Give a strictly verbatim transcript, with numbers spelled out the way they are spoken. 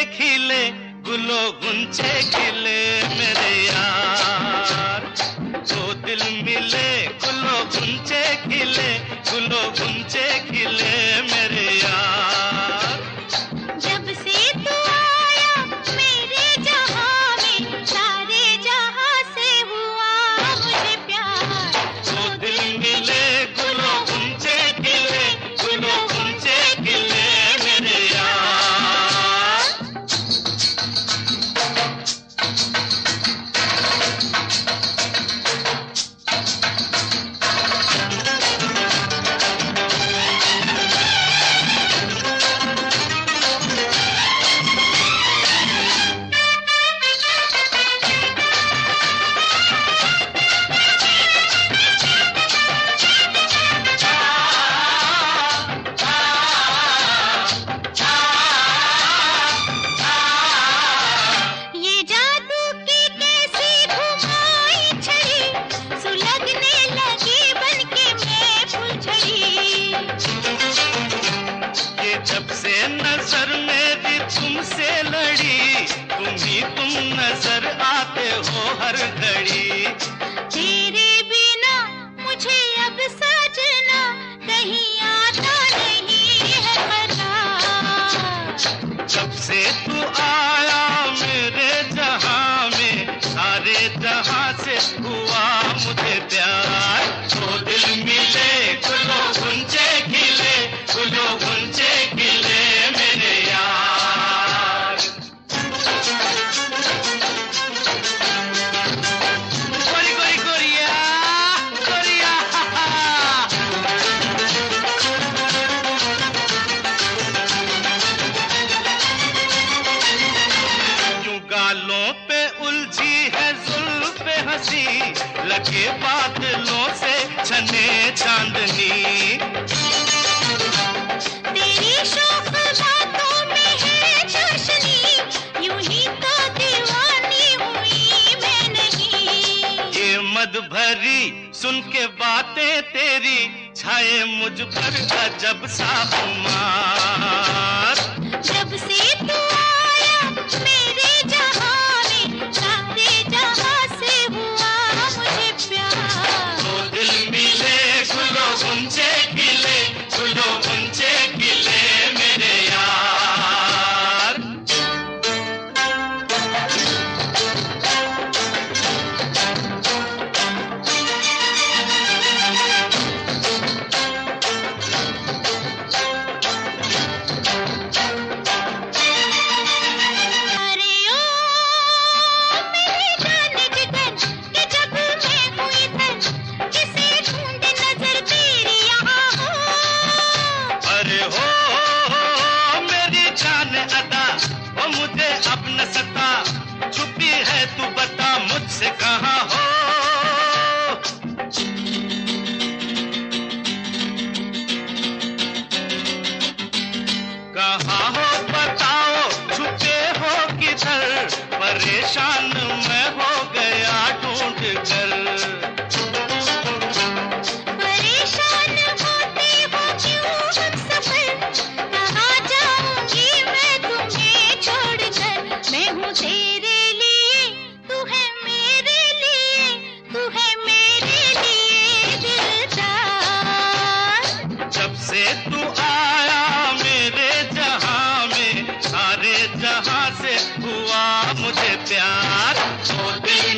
खिले गुलो गुंचे खिले मेरे यार। दो दिल मिले गुलो गुंचे खिले गुलो गुंचे खिले मेरे यार। जब से तू आया मेरे जहां में सारे जहां से हुआ मुझे प्यार। दो दिल मिले गुलो गुंचे खिले गुलो गुंचे खिले मेरे यार। जब से नजर मेरी तुमसे लड़ी तुम ही तुम नजर आते हो हर घड़ी। तेरे बिना मुझे अब सजना कहीं आता नहीं है पता। जब से तू आया मेरे जहां में सारे जहां से हुआ मुझे प्यार। दो दिल मिले गुलो गुंचे खिले गुलो गुंचे खिले मेरे यार। गोरी गोरी गोरिया गोरिया यूं गालों पे उलझी है जुल्फे हंसी लगे बादलों से छने चांदनी। तेरी शौक बातों में है चाशनी यूं ही तो दीवानी हुई मैं नहीं। ये मद भरी सुन के बातें तेरी छाए मुझ पर अजब सा खुमार। जब से तू आया मेरे जहां में सारे जहां से हुआ मुझे प्यार। दो दिल मिले गुलो गुंचे खिले गुलो गुंचे खिले मेरे यार। अरे ओ मेरे जाने जिगन कि जब मैं हुई तन किसे ढूंढे नजर तेरी यहाँ हो। अरे हो, हो, हो मेरी जान अदा वो मुझे अब न सता छुपी है तू बता मुझसे कहाँ हो। कहाँ हो बताओ छुपे हो किधर परेशान मैं हो गया ढूंढ कर। परेशान होते हो क्यों हम सफर कहाँ जाऊंगी मैं तुम्हें छोड़कर। मैं हूँ तेरे लिए तू है मेरे लिए तू है मेरे लिए दिलदार। जब से तू आया मेरे जहां में सारे जहां से हुआ मुझे प्यार। दो दिल